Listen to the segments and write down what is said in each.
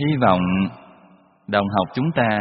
Hy vọng đồng học chúng ta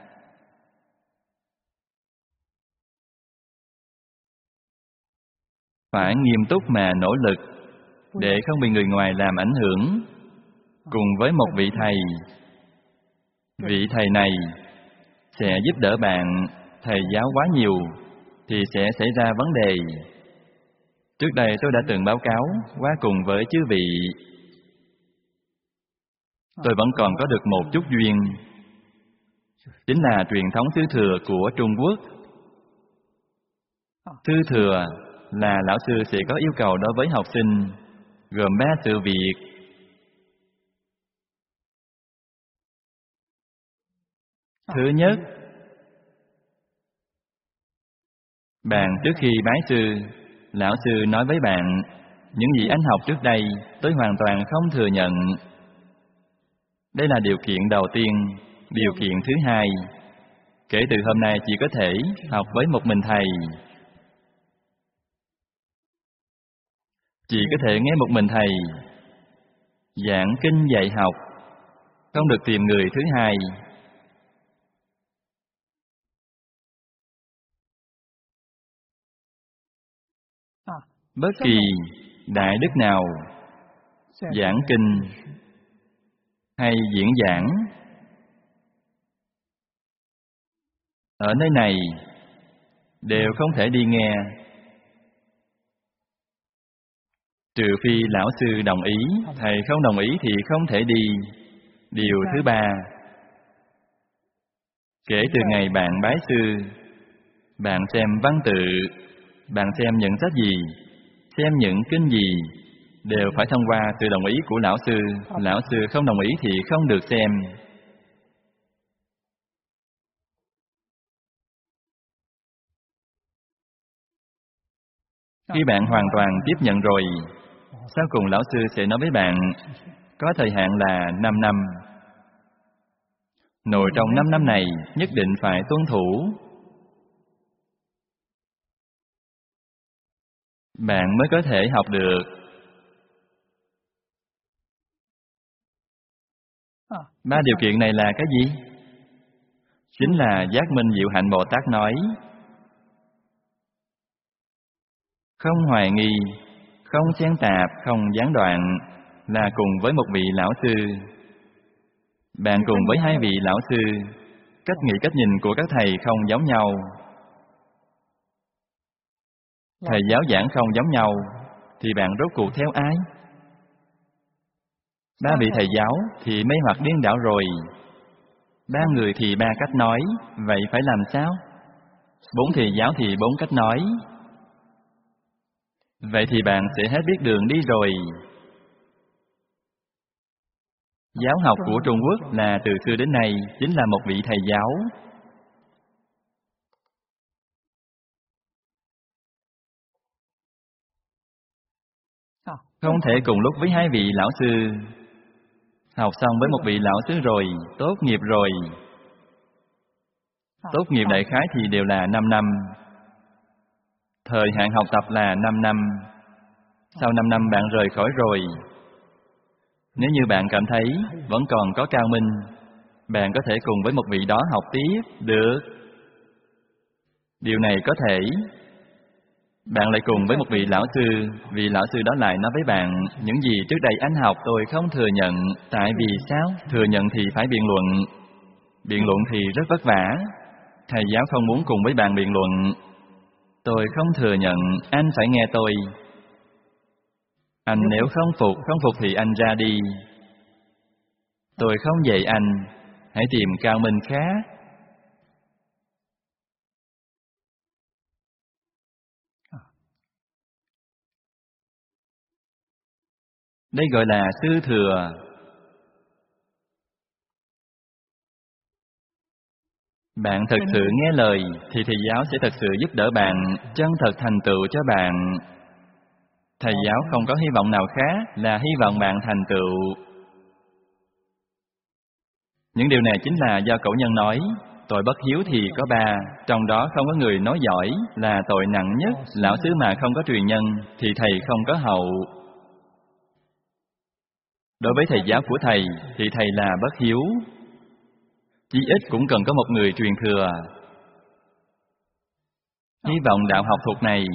phải nghiêm túc mà nỗ lực để không bị người ngoài làm ảnh hưởng. Cùng với một vị thầy, vị thầy này sẽ giúp đỡ bạn. Thầy giáo quá nhiều thì sẽ xảy ra vấn đề. Trước đây tôi đã từng báo cáo qua cùng với chư vị. Tôi vẫn còn có được một chút duyên, chính là truyền thống sư thừa của Trung Quốc. Sư thừa là lão sư sẽ có yêu cầu đối với học sinh, gồm 3 sự việc. Thứ nhất, bạn trước khi bái sư, lão sư nói với bạn, những gì anh học trước đây tôi hoàn toàn không thừa nhận. Đây là điều kiện đầu tiên. Điều kiện thứ hai, kể từ hôm nay chỉ có thể học với một mình thầy. Chỉ có thể nghe một mình thầy giảng kinh dạy học, không được tìm người thứ hai. Bất kỳ đại đức nào giảng kinh hay diễn giảng ở nơi này đều không thể đi nghe, trừ phi lão sư đồng ý. Thầy không đồng ý thì không thể đi. Điều thứ ba, kể từ ngày bạn bái sư, bạn xem văn tự, bạn xem những sách gì, xem những kinh gì, đều phải thông qua sự đồng ý của lão sư. Lão sư không đồng ý thì không được xem. Khi bạn hoàn toàn tiếp nhận rồi, sau cùng lão sư sẽ nói với bạn, có thời hạn là 5 năm. Nội trong 5 năm này nhất định phải tuân thủ, bạn mới có thể học được. Ba điều kiện này là cái gì? Chính là Giác Minh Diệu Hạnh Bồ Tát nói, không hoài nghi, không xen tạp, không gián đoạn, là cùng với một vị lão sư. Bạn cùng với 2 vị lão sư, cách nghĩ cách nhìn của các thầy không giống nhau. Thầy giáo giảng không giống nhau, thì bạn rốt cuộc theo ai? 3 vị thầy giáo thì mê hoặc điên đảo rồi. 3 người thì 3 cách nói, vậy phải làm sao? 4 thầy giáo thì 4 cách nói. Vậy thì bạn sẽ hết biết đường đi rồi. Giáo học của Trung Quốc là từ xưa đến nay chính là một vị thầy giáo. Không thể cùng lúc với 2 vị lão sư. Học xong với một vị lão sư rồi, tốt nghiệp rồi. Tốt nghiệp đại khái thì đều là 5 năm. Thời hạn học tập là 5 năm. Sau 5 năm bạn rời khỏi rồi. Nếu như bạn cảm thấy vẫn còn có cao minh, bạn có thể cùng với một vị đó học tiếp, được. Điều này có thể. Bạn lại cùng với một vị lão sư, vị lão sư đó lại nói với bạn, những gì trước đây anh học tôi không thừa nhận. Tại vì sao? Thừa nhận thì phải biện luận. Biện luận thì rất vất vả. Thầy giáo không muốn cùng với bạn biện luận. Tôi không thừa nhận, anh phải nghe tôi. Anh nếu không phục thì anh ra đi. Tôi không dạy anh, hãy tìm cao minh khác. Đây gọi là sư thừa. Bạn thật sự nghe lời thì thầy giáo sẽ thật sự giúp đỡ bạn, chân thật thành tựu cho bạn. Thầy giáo không có hy vọng nào khác là hy vọng bạn thành tựu. Những điều này chính là do cổ nhân nói, tội bất hiếu thì có 3, trong đó không có người nói giỏi là tội nặng nhất. Lão sư mà không có truyền nhân thì thầy không có hậu. Đối với thầy giáo của thầy thì thầy là bất hiếu. Chí ít cũng cần có một người truyền thừa. Hy vọng đạo học thuật này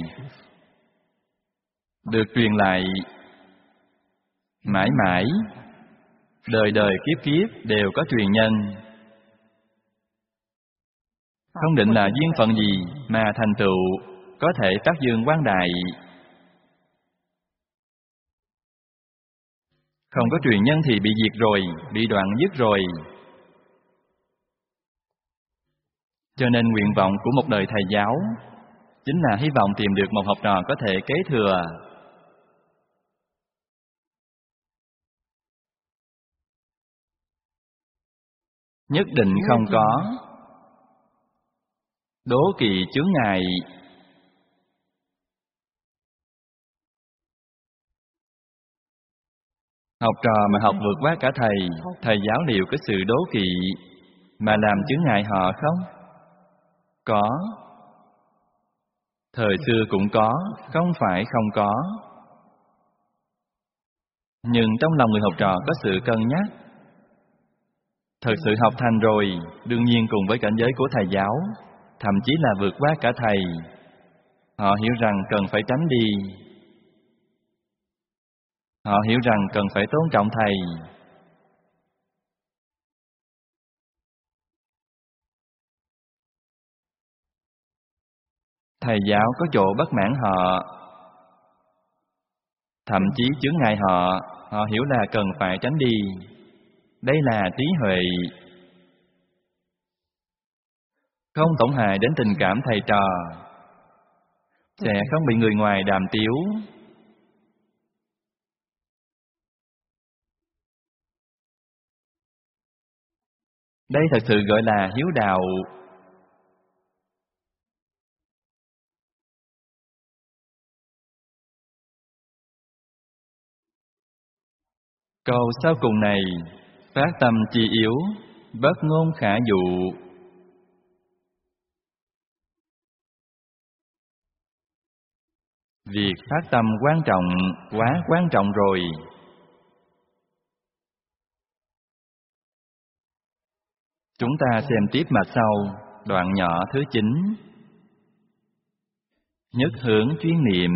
được truyền lại mãi mãi, đời đời kiếp kiếp đều có truyền nhân. Không định là duyên phận gì mà thành tựu có thể phát dương quang đại. Không có truyền nhân thì bị diệt rồi, bị đoạn dứt rồi. Cho nên nguyện vọng của một đời thầy giáo chính là hy vọng tìm được một học trò có thể kế thừa. Nhất định không có đố kỵ chướng ngại. Học trò mà học vượt quá cả thầy giáo liệu có sự đố kỵ mà làm chướng ngại họ không? Có. Thời xưa cũng có, không phải không có. Nhưng trong lòng người học trò có sự cân nhắc. Thật sự học thành rồi, đương nhiên cùng với cảnh giới của thầy giáo, thậm chí là vượt qua cả thầy. Họ hiểu rằng cần phải tránh đi. Họ hiểu rằng cần phải tôn trọng thầy. Thầy giáo có chỗ bất mãn họ, thậm chí chướng ngại họ, họ hiểu là cần phải tránh đi. Đây là trí huệ, không tổn hại đến tình cảm thầy trò, sẽ không bị người ngoài đàm tiếu. Đây thật sự gọi là hiếu đạo. Câu sau cùng này, phát tâm chi yếu, bất ngôn khả dụ. Việc phát tâm quan trọng, quá quan trọng rồi. Chúng ta xem tiếp mặt sau, đoạn nhỏ thứ 9. Nhất hướng chuyên niệm.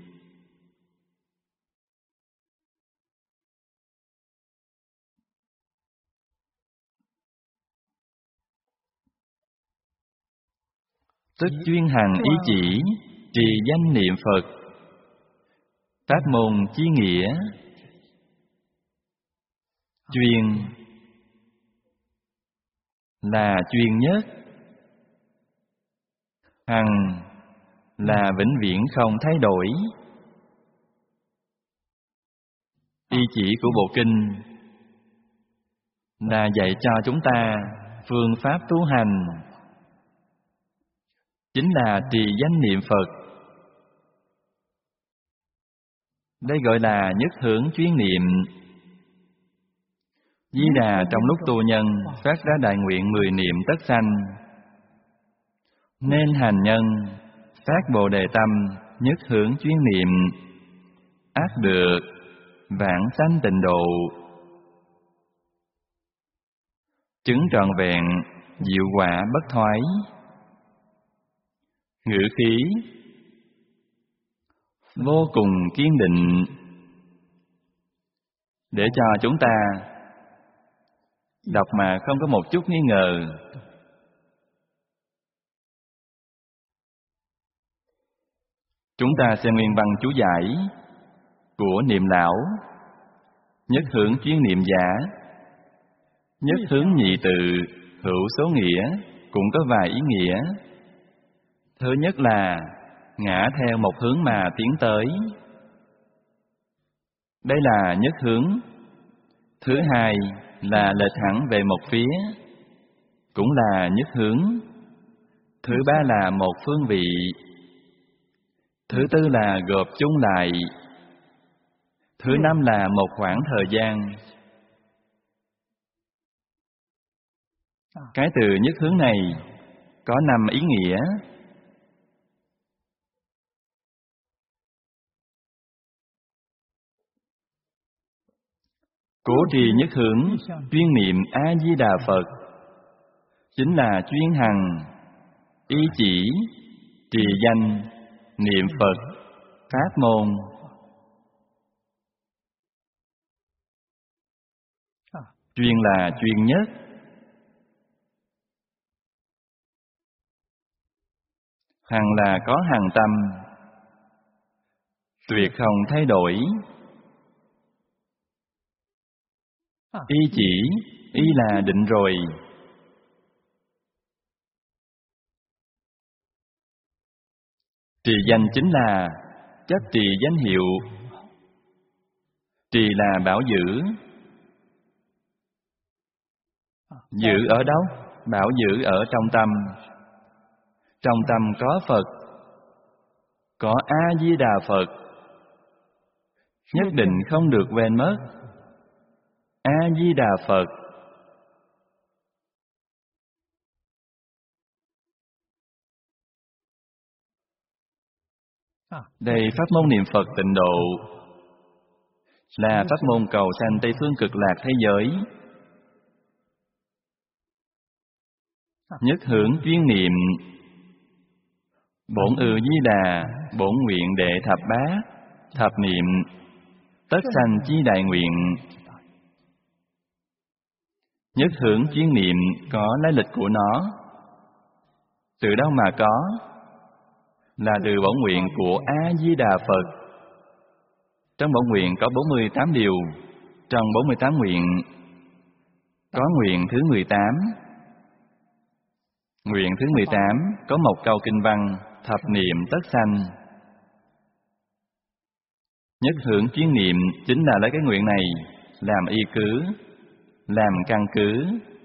Tức chuyên hành ý chỉ, trì danh niệm Phật. Pháp môn chí nghĩa. Chuyên là chuyên nhất, hằng là vĩnh viễn không thay đổi. Ý chỉ của bộ kinh là dạy cho chúng ta phương pháp tu hành, chính là trì danh niệm Phật. Đây gọi là nhất hướng chuyên niệm. Di Đà trong lúc tu nhân phát ra đại nguyện 10 niệm tất sanh, nên hành nhân phát Bồ Đề tâm nhất hướng chuyên niệm, ác được vãng sanh tịnh độ, chứng trọn vẹn diệu quả bất thoái. Ngữ khí vô cùng kiên định, để cho chúng ta đọc mà không có một chút nghi ngờ. Chúng ta xem nguyên văn chú giải của Niệm Lão. Nhất hướng chuyên niệm giả, nhất hướng nhị tự, hữu số nghĩa, cũng có vài ý nghĩa. Thứ nhất là ngã theo một hướng mà tiến tới, đây là nhất hướng. Thứ hai là lệch hẳn về một phía, cũng là nhất hướng. Thứ ba là một phương vị. Thứ tư là gộp chung lại. Thứ năm là một khoảng thời gian. Cái từ nhất hướng này có 5 ý nghĩa. Cố trì nhất hướng, chuyên niệm A-di-đà Phật, chính là chuyên hằng, ý chỉ, trì danh, niệm Phật, pháp môn. Chuyên là chuyên nhất. Hằng là có hằng tâm, tuyệt không thay đổi. Ý chỉ, ý là định rồi. Trì danh chính là chấp trì danh hiệu. Trì là bảo giữ. Giữ ở đâu? Bảo giữ ở trong tâm. Trong tâm có Phật, có A-di-đà Phật, nhất định không được quên mất. A-di-đà Phật. Đây pháp môn niệm Phật tịnh độ là pháp môn cầu sanh Tây phương cực lạc thế giới. Nhất hướng chuyên niệm, bổn Di Đà, bổn nguyện đệ thập bát, thập niệm, tất sanh chí đại nguyện. Nhất hướng chuyên niệm có lai lịch của nó. Từ đâu mà có? Là từ bổn nguyện của A-di-đà Phật. Trong bổn nguyện có 48 điều. Trong 48 nguyện có nguyện thứ 18. Nguyện thứ 18 có một câu kinh văn: thập niệm tất sanh. Nhất hướng chuyên niệm chính là lấy cái nguyện này làm y cứ, làm căn cứ,